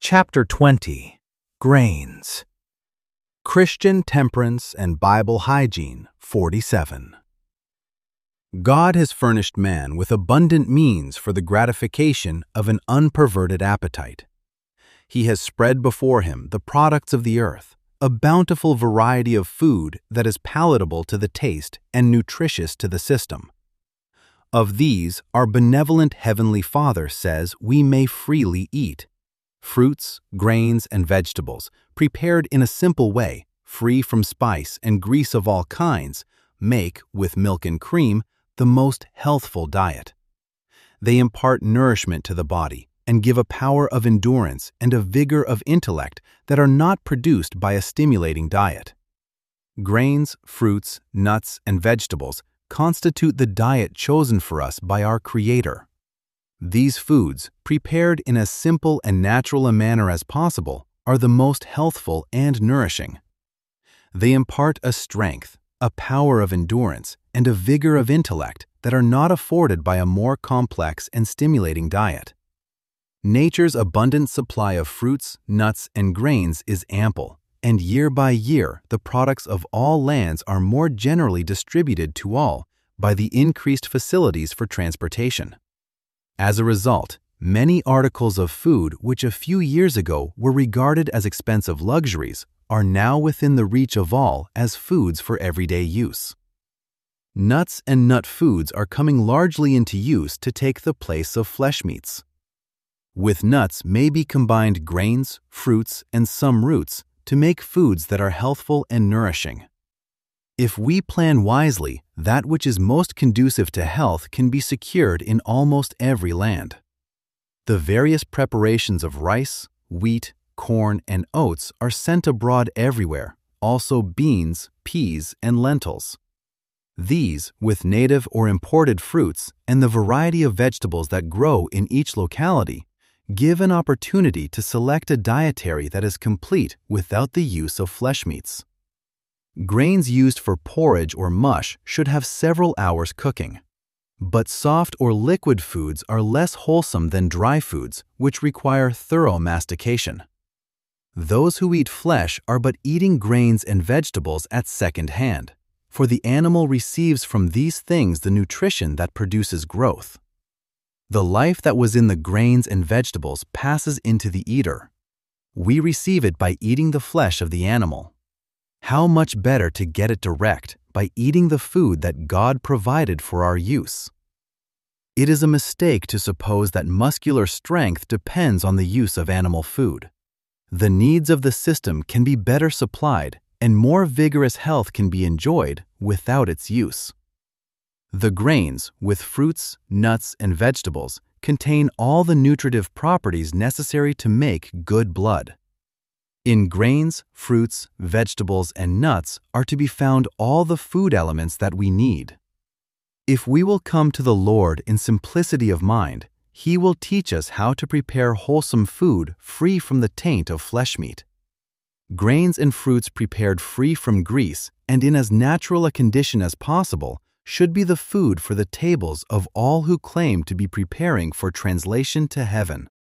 Chapter 20. Grains. Christian Temperance and Bible Hygiene 47. God has furnished man with abundant means for the gratification of an unperverted appetite. He has spread before him the products of the earth, a bountiful variety of food that is palatable to the taste and nutritious to the system. Of these, our benevolent Heavenly Father says we may freely eat. Fruits, grains, and vegetables, prepared in a simple way, free from spice and grease of all kinds, make, with milk and cream, the most healthful diet. They impart nourishment to the body and give a power of endurance and a vigor of intellect that are not produced by a stimulating diet. Grains, fruits, nuts, and vegetables constitute the diet chosen for us by our Creator. These foods, prepared in as simple and natural a manner as possible, are the most healthful and nourishing. They impart a strength, a power of endurance, and a vigor of intellect that are not afforded by a more complex and stimulating diet. Nature's abundant supply of fruits, nuts, and grains is ample, and year by year the products of all lands are more generally distributed to all by the increased facilities for transportation. As a result, many articles of food which a few years ago were regarded as expensive luxuries are now within the reach of all as foods for everyday use. Nuts and nut foods are coming largely into use to take the place of flesh meats. With nuts may be combined grains, fruits, and some roots to make foods that are healthful and nourishing. If we plan wisely, that which is most conducive to health can be secured in almost every land. The various preparations of rice, wheat, corn, and oats are sent abroad everywhere, also beans, peas, and lentils. These, with native or imported fruits and the variety of vegetables that grow in each locality, give an opportunity to select a dietary that is complete without the use of flesh meats. Grains used for porridge or mush should have several hours cooking. But soft or liquid foods are less wholesome than dry foods, which require thorough mastication. Those who eat flesh are but eating grains and vegetables at second hand, for the animal receives from these things the nutrition that produces growth. The life that was in the grains and vegetables passes into the eater. We receive it by eating the flesh of the animal. How much better to get it direct by eating the food that God provided for our use. It is a mistake to suppose that muscular strength depends on the use of animal food. The needs of the system can be better supplied and more vigorous health can be enjoyed without its use. The grains, with fruits, nuts, and vegetables, contain all the nutritive properties necessary to make good blood. In grains, fruits, vegetables, and nuts are to be found all the food elements that we need. If we will come to the Lord in simplicity of mind, He will teach us how to prepare wholesome food free from the taint of flesh meat. Grains and fruits prepared free from grease and in as natural a condition as possible should be the food for the tables of all who claim to be preparing for translation to heaven.